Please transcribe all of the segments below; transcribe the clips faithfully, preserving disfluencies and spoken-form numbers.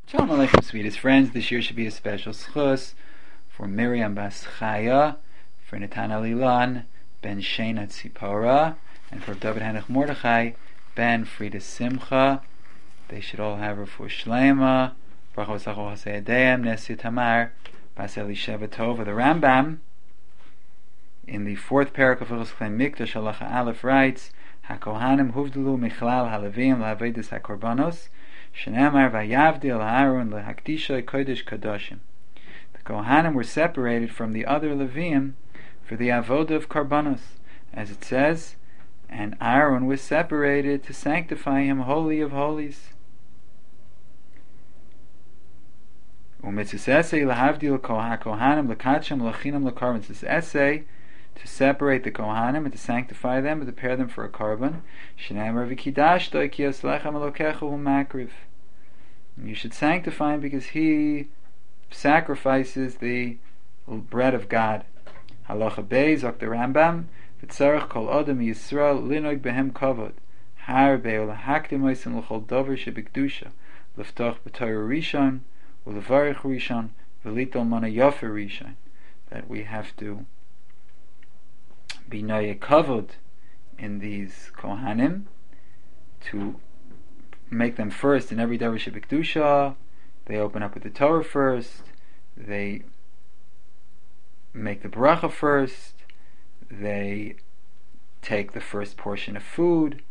Shalom Aleichem, sweetest friends. This year should be a special schus for Miriam Bas Chaya, for Natan Alilan ben Shena Tzipora, and for David Hanach Mordechai ben Frida Simcha. They should all have refuah shlema. Bracha v'sacho hasei adeim Nesya Tamar Bas Elisheva Tova. The Rambam in the fourth parak of Hilchos Klei Mikdash Halacha Aleph writes, HaKohanim huvdelu michlal haLevim la'avedas haKorbanos Shenamar vayavdil ha'Aaron lehakdisha kodesh kadoshim. The Kohanim were separated from the other Levim for the avodah of Karbanos, as it says, and Aaron was separated to sanctify him holy of holies. Umitzvah lahavdil kohanim lekatshim lachinam lekarban. This essay to separate the Kohanim and to sanctify them and to prepare them for a carbon. You should sanctify him because he sacrifices the bread of God. Halacha Beis, Zok the Rambam, v'tzarech kol adam Yisrael linog behem kavod. Har be'ol hakdim oisim l'chol dover shebikdusha. L'ftoch b'torah rishon, u'levarich rishon, v'litol mana yofer rishon. That we have to be noye kavod in these Kohanim, to make them first in every davar shebikdusha. They open up with the Torah first, they make the bracha first, they take the first portion of food.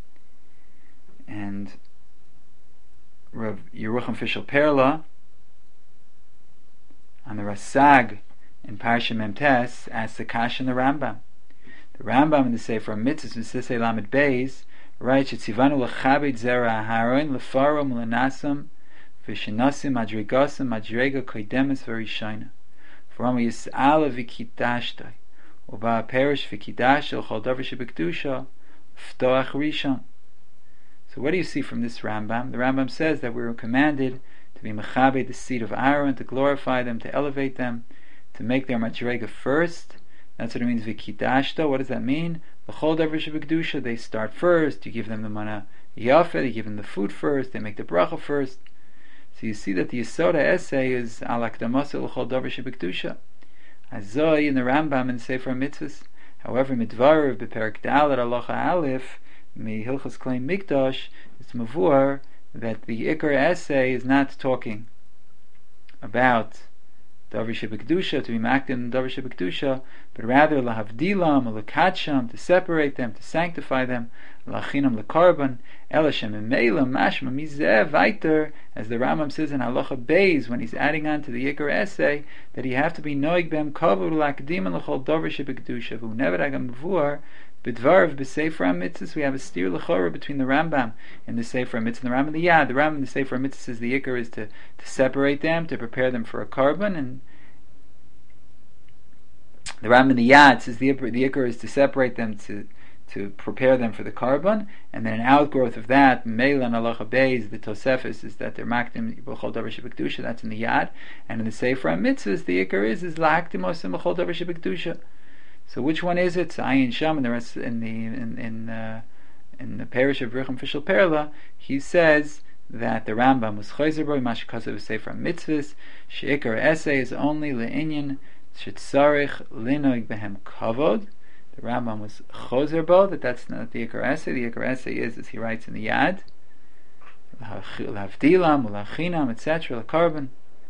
And Rav Yerucham Fishel Perla on the Rasag in Parsha Memtes asks the Kash in the Rambam. The Rambam in the Sefer Mitzvahs V'Sisei Lamed Beis writes, "Tzivanu l'chabed zera Aharon lefarom lenasam v'shinasim madrigasam madrega koidemes v'rishayna v'ram yis'ala v'kidashtai uba perish v'kidash l'chol davar shebekdusha v'ftoach rishon." So what do you see from this Rambam? The Rambam says that we were commanded to be mechabed the seed of Aaron, to glorify them, to elevate them, to make their madrega first. That's what it means, v'kidashta. What does that mean? L'chol davar shebekdusha, they start first. You give them the mana yafeh, you give them the food first, they make the bracha first. So you see that the Yesoda essay is al akdamasa l'chol davar shebekdusha. Azoi in the Rambam in Sefer Mitzvahs. However, midvar b'perak dalet halacha aleph mi Hilchos Klei Mikdash, it's mavur that the Ikar essay is not talking about davar shebekdusha, to be makdim in davar shebekdusha, but rather lahavdilam or lekatsham, to separate them, to sanctify them, lachinam lekarban, elashem emeilam mashma mizeh vaiter, as the Rambam says in Halacha Beis when he's adding on to the Ikar essay, that you have to be noig bem kavod lakdim and lechol davar shebekdusha v'u never agam mavur b'dvarav b'sefer HaMitzvahs. We have a steer l'chora between the Rambam and the Sefer HaMitzvahs and the Rambam. The Yad, the Rambam and the Sefer HaMitzvahs says the Ikar is to, to separate them, to prepare them for a carbon, and the Rambam in the Yad says the, the Ikar is to separate them, to to prepare them for the carbon, and then an outgrowth of that, Meila and Halacha Beis, the Tosefis, is that they're makdim b'chol davar shebekdusha. That's in the Yad, and in the Sefer HaMitzvahs the Ikar is is la'akdim osim b'chol davar shebekdusha. So which one is it? So Ayin Sham and the rest in the in in, uh, in the parish of Yerucham Fishel Perla, he says that the Rambam was chayzer bo mashkasav Sefer HaMitzvahs. Sheikar essay is only le'inyan shetzarich linoig behem kavod. The Rambam was choser bo, that that's not the Ikar essay. The Ikar essay is, as he writes in the Yad, l'havdilam, l'achinam, et cetera, l'karban.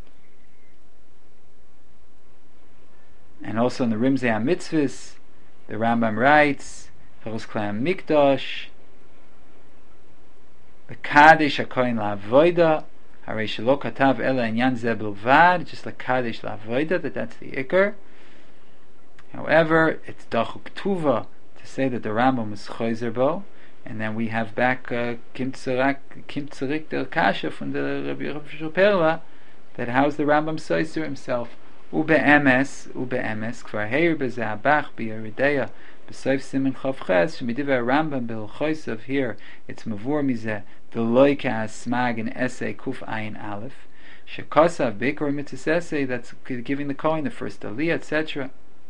And also in the Rimzei HaMitzvahs, the Rambam writes, Hilchos Klei Mikdash, L'kadesh hakoyin la'avoida, harei shelo katav ela inyan zeh bilvad, just l'kadesh la'avoida, that that's the Ikar. However, it's dachuk tuva to say that the Rambam was choyzer bo, and then we have back uh, kim tzarik del kasha from the Rabbi Yerucham Perla, that how's the Rambam says to himself, ube emes, ube emes, kvar heir bezeh habach b'yerideya b'soif simen chavches, shemidiva Rambam bil choysav here, it's mavur mizeh, the loika asmag in essay kuf ayin aleph, shekosav b'ikar mitzvahs essay, that's giving the coin the first aliyah, et cetera.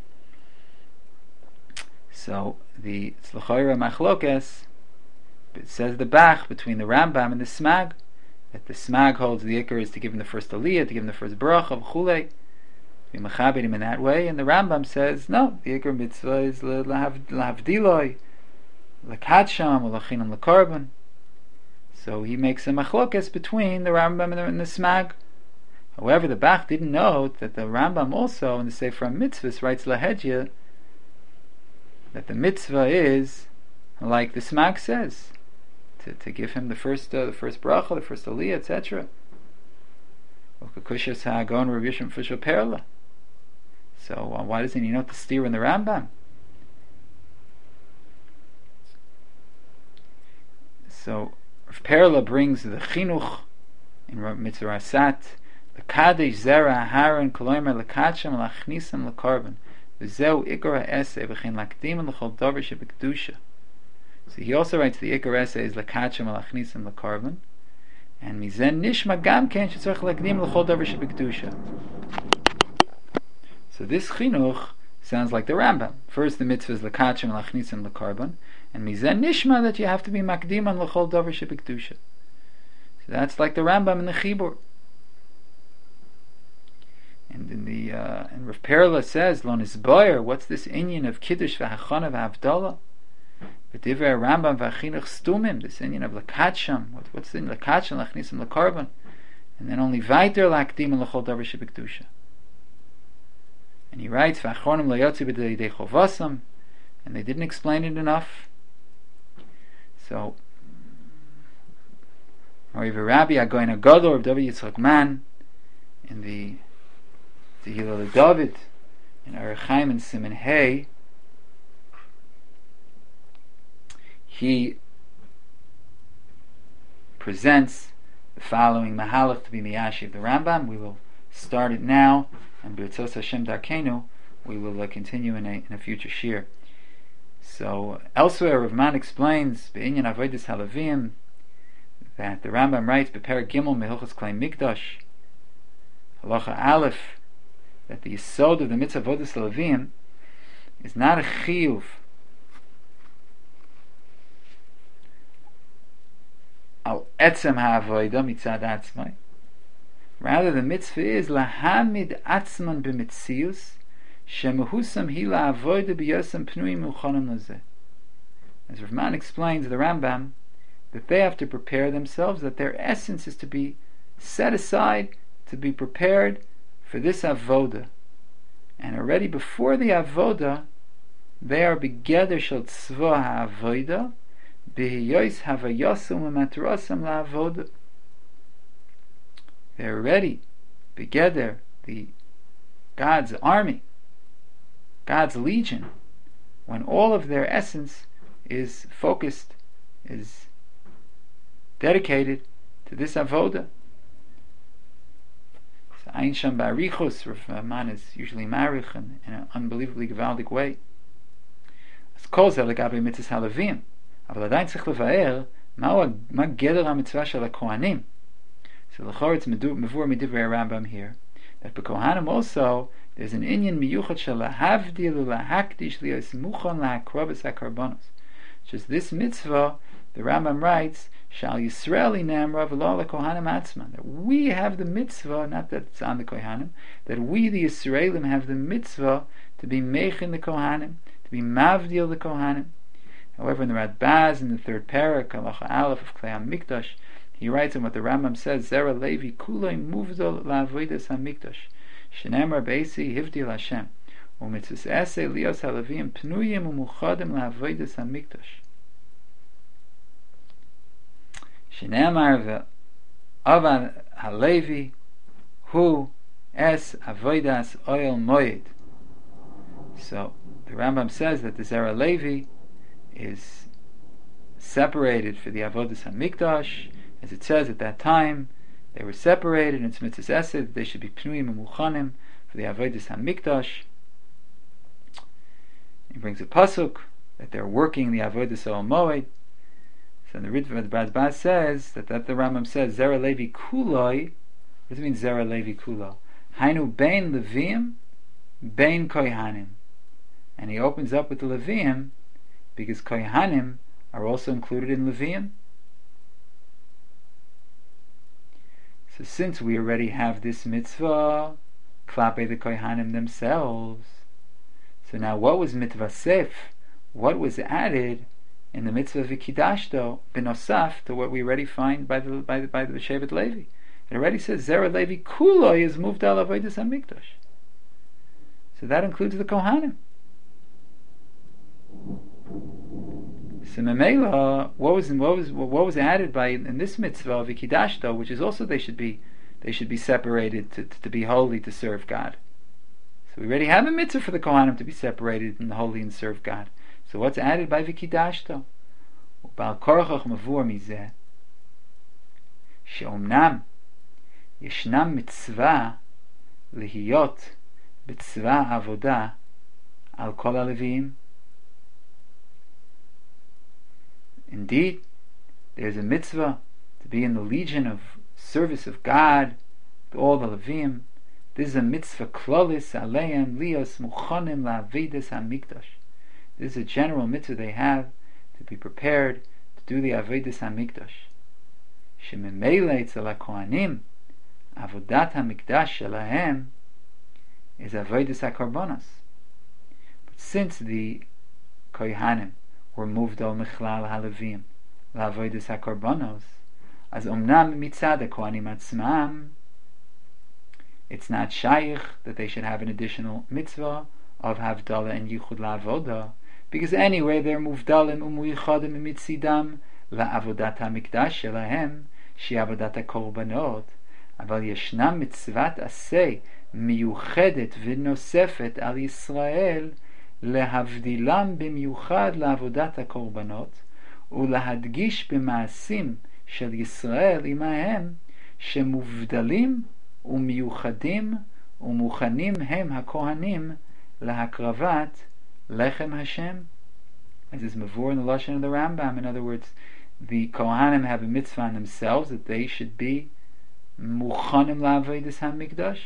So the Tzlachoyra Machlokes, it says the Bach between the Rambam and the Smag, that the Smag holds the Iker is to give him the first Aliyah, to give him the first Bracha, v'chulei, be mechabed him in that way, and the Rambam says, no, the Iker mitzvah is lahavdiloi, lekatsham, ulachinam lekarban. So he makes a machlokes between the Rambam and the, and the Smag. However, the Bach didn't note that the Rambam also, in the Sefer Mitzvahs, writes lahedya, that the mitzvah is, like the Smag says, to, to give him the first uh, the first bracha, the first aliyah, et cetera. So uh, why doesn't he note the steer in the Rambam? So Rav Perla brings the chinuch in Mitzvah Rasat, the kadesh zera haron kolomer lekatsham lachnisam lekarban v'zeu ikar ha'eseh v'chein lakdim l'chol davar shebekdusha. So he also writes the ikar eseh is lekatsham lachnisam lekarban, and mizen nishma gam ken shetzarich lakdim l'chol davar shebekdusha. So this chinuch sounds like the Rambam. First, the mitzvah is lekatsham lachnisam lekarban, and mizen nishma that you have to be makdim on l'chol davar shebekdusha. So that's like the Rambam in the Chibur. And in the uh, and Rav Perla says, Lo nisboyer, what's this inyan of kiddush v'hachana v'havdalah? V'divrei Rambam v'achinuch stumim, this inyan of lekatsham. What, what's the lekatsham lachnisam lekarban? And then only vayter lakdim and l'chol davar shebekdusha. And he writes, v'achronim lo yotzi b'dei chovasam, and they didn't explain it enough. So, Moriv Rabbi Agoyin Agadol of David Yitzchak Man in the the Hillel David in Arachaim and Siman Hay, he presents the following Mahalach to be Miyashi of the Rambam. We will start it now, and B'Ritzos Hashem Darkenu we will uh, continue in a, in a future shir. So elsewhere, Rav Man explains Be'inyan Avodas Halavim that the Rambam writes Be'Perek Gimel Mehilchos Klei Mikdash Halacha Aleph, that the yesod of the mitzvah Avodas Halavim is not a chiyuv al etzem ha'avodah mitzad atzmai. Rather, the mitzvah is lahamid atzman b'mitzius shemehusam hi la'avodah b'yosem pnuim uchanim lazeh. As Rav Man explains the Rambam, that they have to prepare themselves, that their essence is to be set aside, to be prepared for this avoda, and already before the avoda, they are begeder shel tzva ha'avoda, b'hiyos havayosum u'matrosam la'avoda. They are ready, begeder, the God's army, God's legion, when all of their essence is focused, is dedicated to this avoda. Ein Sham Barichos, Rav Man is usually marich in, in an unbelievably gewaldig way. As kol zeh legabe mitzvahs halavim, aval adayin tzich levaer ma geder hamitzvah shel hakohanim. So l'chor it's mevur midivrei Rambam here that bekohanim also there's an inyan miyuchat shel lahavdil ulahakdish lios muchon lahakrobas hakarbanos. Just this mitzvah, the Rambam writes, Shal Yisraeli Namra V'lo LeKohanim Atzman, that we have the mitzvah, not that it's on the Kohanim, that we the Yisraelim have the mitzvah to be Mechin the Kohanim, to be Mavdil the Kohanim. However, in the Radbaz, in the third parak, Halacha Aleph of Klei HaMikdash, he writes in what the Rambam says, Zera Levi Kuloi Muvdol La'avodas HaMikdash, Shenemar Beisi Hivdil Hashem, U'mitzvus Esei Lios HaLevim Pnuyim U'muchadim La'avodas HaMikdash. Shenemar Ve'avan HaLevi Hu Es Avodas Oil Moed. So the Rambam says that the Zera Levi is separated for the Avodas HaMikdash. As it says at that time, they were separated, and it's mitzvahs esed that they should be pnuim and muchanim for the Avodas HaMikdash. He brings a pasuk that they're working the Avodas Oil Moed. So the Ritva of the Radbaz says that, that the Rambam says Zera Levi Kuloi. What does it mean Zera Levi Kulo? Hainu Bein Levim Bein Kohanim. And he opens up with the Levim because Kohanim are also included in Levim. So since we already have this mitzvah, klape the kohanim themselves, so now what was mitzvah sef? What was added in the mitzvah v'kidashto b'nosaf to what we already find by the by the by the Shevet Levi? It already says Zera Levi kuloi is moved al avodas hamikdash. So that includes the kohanim. So Memela, what was what was what was added by in this mitzvah v'kidashto, which is also they should be they should be separated to, to, to be holy to serve God. So we already have a mitzvah for the kohanim to be separated and holy and serve God. So what's added by v'kidashto? Bal korachach mavur mizeh she'omnam yeshnam mitzvah lihiyot b'tzvah avodah al kol halevim. Indeed, there's a mitzvah to be in the legion of service of God to all the Levim. This is a mitzvah klolis aleim lios muchanim la'avedas hamikdash. This is a general mitzvah they have to be prepared to do the avedas hamikdash. Shememele etzel hakohanim avodat hamikdash shelahem is avedas hakarbonos. But since the kohanim were moved al michlal halevim la'avodas hakarbonos, as omnam mitzad hakohanim atzmam, it's not shaykh that they should have an additional mitzvah of havdalah and yichud la'avodah, because anyway they're muvdalim umuyichadim mitzidam la'avodat hamikdash shelahem she avodat hakorbanot, aval yeshnam mitzvat aseh miyuchedet v'nosefet al Yisrael להבדילם במיוחד לעבודת הקורבנות ולהדגיש במעשים של ישראל עמהם שמובדלים ומיוחדים ומוכנים הם הכהנים להקרבת לחם השם. As is mavur in the Lashon of the Rambam. In other words, the Kohanim have a mitzvah on themselves that they should be muchanim la'avodas hamikdash.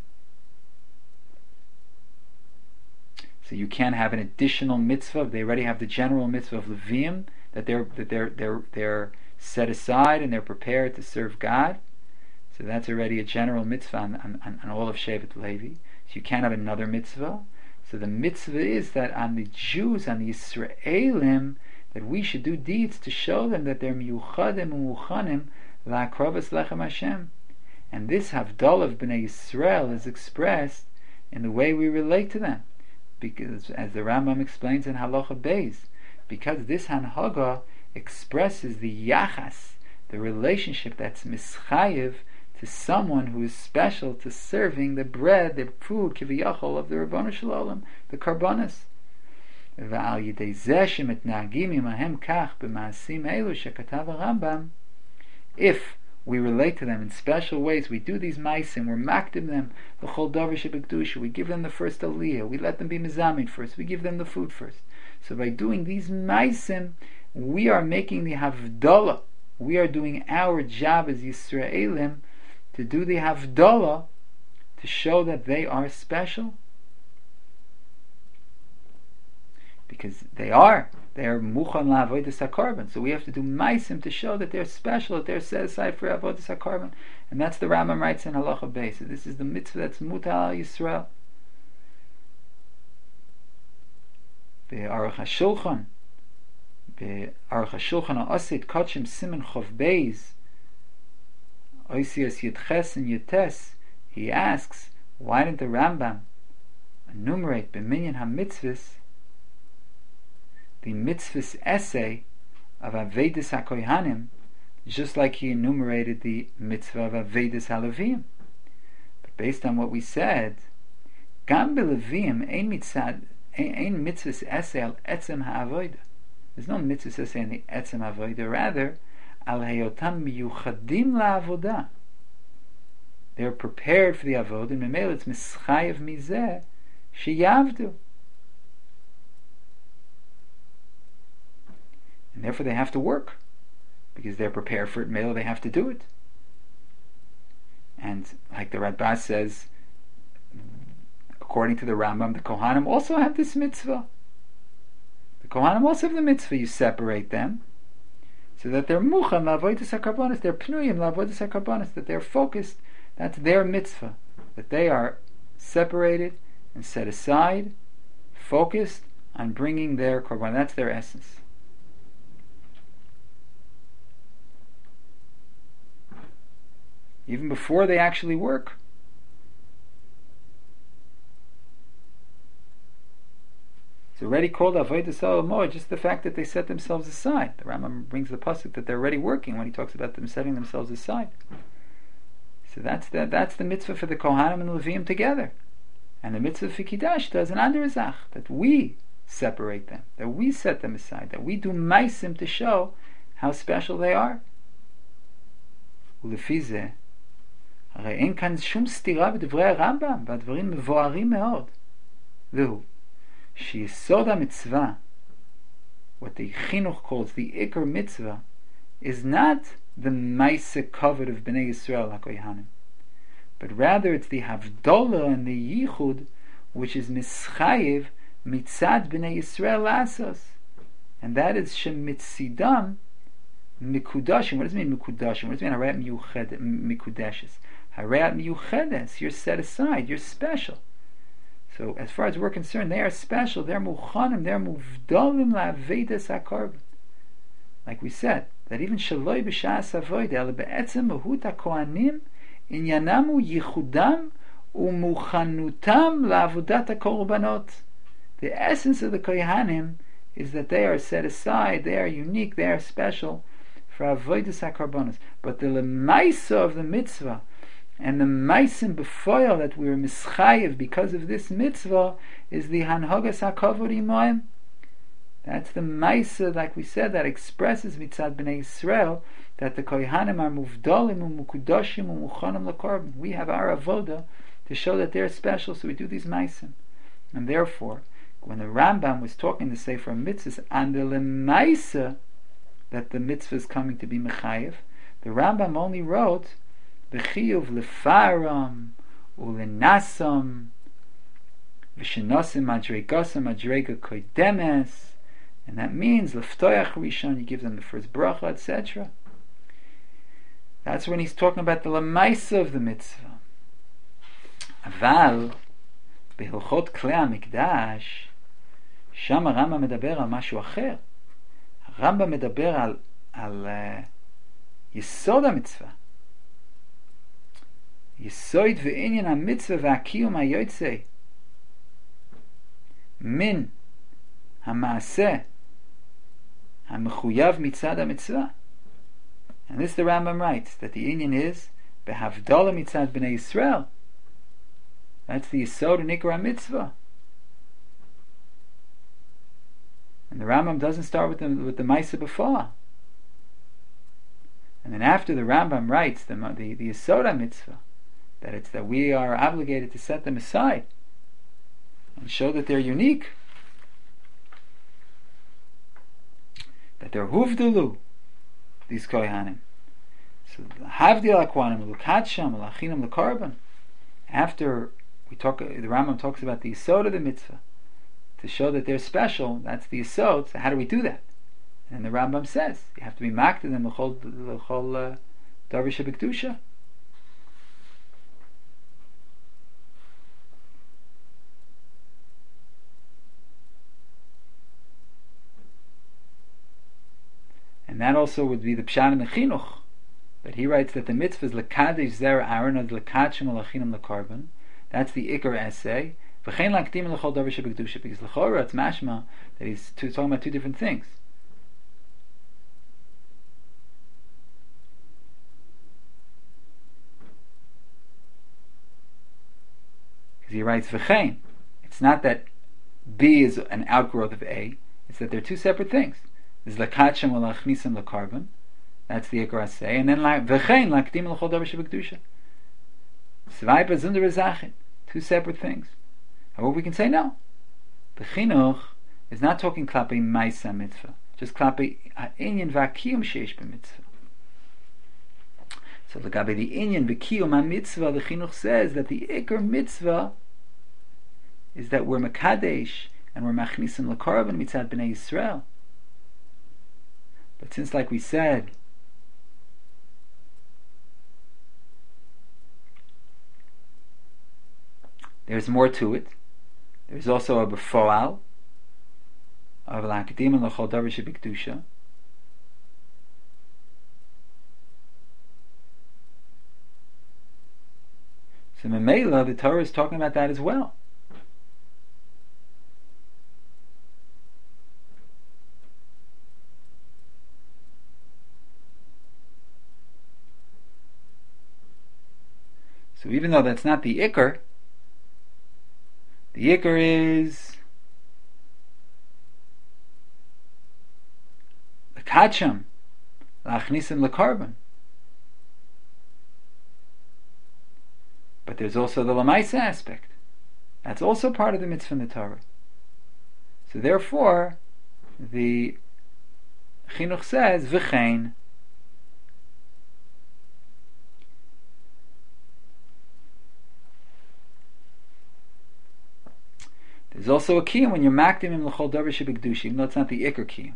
So you can't have an additional mitzvah. They already have the general mitzvah of Levim that they're that they're they're they're set aside and they're prepared to serve God. So that's already a general mitzvah on, on, on all of Shevet Levi. So you can't have another mitzvah. So the mitzvah is that on the Jews, on the Yisraelim, that we should do deeds to show them that they're miyuchadim umuchanim la'akravas lechem Hashem. And this havdalah of Bnei Yisrael is expressed in the way we relate to them. Because, as the Rambam explains in Halacha Beis, because this Hanhaga expresses the yachas, the relationship that's mischayev to someone who is special to serving the bread, the food, kiviyachol of the Rebbeinu Shalom, the karbanos. V'al yidei zeh shemitnagim imahem kach b'maasim elu shekatav Rambam. If we relate to them in special ways, we do these maisim, we're makdim them, the chol davar shebekdusha, we give them the first aliyah, we let them be mizamin first, we give them the food first. So by doing these maisim, we are making the havdalah, we are doing our job as Yisraelim to do the havdalah, to show that they are special. Because they are. They are muchan la'avodas hakarban. So we have to do maisim to show that they're special, that they're set aside for avodas hakarban. And that's the Rambam writes in Halacha Beis. So this is the mitzvah that's mutal al Yisrael. The Aruch HaShulchan, the Aruch HaShulchan Ha'asit Kachim Siman Chov Beis, Oisias Yudches and Yutes, he asks, why didn't the Rambam enumerate b'minyan ha-mitzvahs the mitzvahs essay of Avedis HaKohanim, just like he enumerated the mitzvah of Avedis HaLevim? But based on what we said, Gam b'Levim ein mitzad ein mitzvahs essay al etzem ha'avodah. There's no mitzvahs essay on the etzem ha'avodah. Rather, al heyotam miyuchadim la'avodah. They're prepared for the avodah, and memela it's mischayev mizeh sheyavdu. And therefore they have to work, because they're prepared for it. Mela, they have to do it. And like the Radbaz says, according to the Rambam, the Kohanim also have this mitzvah. The Kohanim also have the mitzvah. You separate them, So that they're muchan la'avodas hakarbonos, they're pnuyim la'avodas hakarbonos, that they're focused, that's their mitzvah, that they are separated and set aside, focused on bringing their korban. That's their essence. Even before they actually work. It's already called avodas ha'olamot, just the fact that they set themselves aside. The Rambam brings the pasuk that they're already working when he talks about them setting themselves aside. So that's the, that's the mitzvah for the Kohanim and the Leviim together. And the mitzvah for Kiddush does an ander zach, that we separate them, that we set them aside, that we do maisim to show how special they are. ולפי זה, הרי אין כאן שום סתירה בדברי הרמב"ם, והדברים מבוארים מאוד. והוא, שיסוד המצווה, what the chinuch calls the ikar mitzvah, is not the maise covet of Bnei Yisrael HaKohanim, but rather it's the havdolah and the yichud which is mischayev mitzad Bnei Yisrael asos, and that is shemitzidam mikudashim. What does it mean mikudashim? What does it mean harayat miyuched mikudeshes? Harayat miyuchedes, you're set aside, you're special. So as far as we're concerned, they are special, they're muchanim, they're muvdalim la'avedas hakarban. Like we said, that even shaloi b'shas avodah, ele be'etzem mahut hakohanim, inyanamu yichudam umuchanutam la'avodat hakorbanot. The essence of the kohanim is that they are set aside, they are unique, they are special for avodas hakarbanos. But the lemaisa of the mitzvah, and the maisim b'foil that we are mischayev because of this mitzvah, is the hanhogas hakavod imoim. That's the maisa, like we said, that expresses mitzad b'nei Yisrael that the kohanim are muvdalim umukudoshim umuchanim lakorban. We have our avoda to show that they're special, so we do these maisim. And therefore, when the Rambam was talking to Sefer Mitzvahs and the lemaisa that the mitzvah is coming to be mechayev, the Rambam only wrote B'chiyuv lefaram ulenasam v'shenosim madregasam madrega koidemes, and that means leftoyach rishon, you give them the first bracha, et cetera. That's when he's talking about the lemaisa of the mitzvah. Aval behilchot klei hamikdash, שם הרמב"ם מדבר על משהו אחר. הרמב"ם מדבר על, על uh, יסוד המצווה. יסוד ועניין המצווה והקיום היוצא מן המעשה המחויב מצד המצווה. And this the Rambam writes, that the inyan is בהבדלה מצד בני Yisrael. That's the yisod and ikar mitzvah. And the Rambam doesn't start with the with the Maisa before. And then after the Rambam writes the the, the Yisod mitzvah, that it's that we are obligated to set them aside and show that they're unique, that they're huvdulu, these kohanim. So havdil akwanim lukatsham lachinam lekarban. After we talk, the Rambam talks about the Yisod of the mitzvah, to show that they're special. That's the Yisod. So how do we do that? And the Rambam says you have to be makted them l'chol l'chol davar shebekdusha. And that also would be the pshat in the chinuch, that he writes that the mitzvah is lekadesh zera Aaron of lekadshim alachinam lekarban. That's the ikar essay. V'chein lakdim l'chol davar shebekdusha, because l'chora it's mashma that he's two, talking about two different things. Because he writes v'chein. It's not that B is an outgrowth of A. It's that they're two separate things. There's lakadshim alachnisam lekarban. That's the ikar essay, and then v'chein lakdim l'chol davar shebekdusha. Zwei besondere Sachen, two separate things. However, we can say no. The chinuch is not talking klapi maisa mitzvah, just klapi ha'inyan v'akiyum sheish b'mitzvah. So l'gabe the inyan v'kiyum ha'mitzvah, the chinuch says that the ikar mitzvah is that we're mekadesh and we're machnisim l'korban mitzad b'nei Yisrael. But since, like we said, there's more to it. There's also a befoal of l'akdim and l'chol davar shebikdusha. So Memela, the Torah is talking about that as well. So even though that's not the ikar, the ikar is the kacham, lachnisim lekarban. But there's also the lamaisa aspect. That's also part of the mitzvah in the Torah. So therefore, the chinuch says v'chein. There's also a kiyum when you're makdim im l'chol davar shebikdusha, even though it's not the ikar kiyum.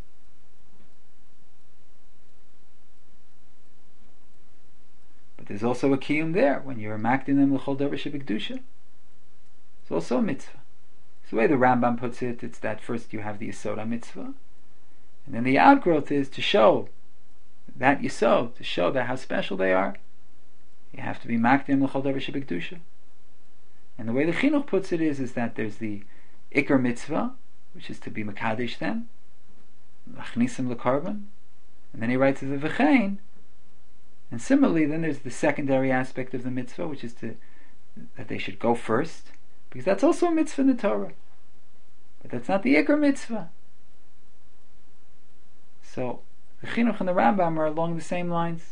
But there's also a kiyum there when you're makdim im l'chol davar shebikdusha. It's also a mitzvah. It's the way the Rambam puts it. It's that first you have the yesod mitzvah, and then the outgrowth is to show that yesod, to show that how special they are. You have to be makdim l'chol davar shebikdusha. And the way the chinuch puts it is, is that there's the ikar mitzvah, which is to be mekadesh them, lachnisim lekarban, and then he writes as a v'chein. And similarly, then there's the secondary aspect of the mitzvah, which is to that they should go first, because that's also a mitzvah in the Torah, but that's not the ikar mitzvah. So the chinuch and the Rambam are along the same lines.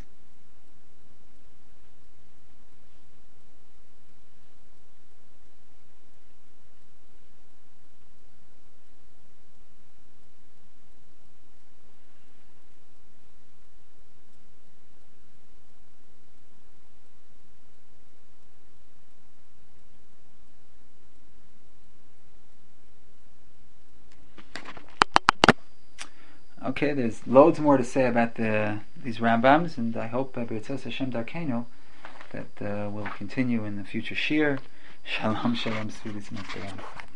Okay, there's loads more to say about the, these Rambams, and I hope uh, B'Yitzos Hashem Darkeinu that uh, will continue in the future shir. Shalom, shalom, Svidis Mitzrayim.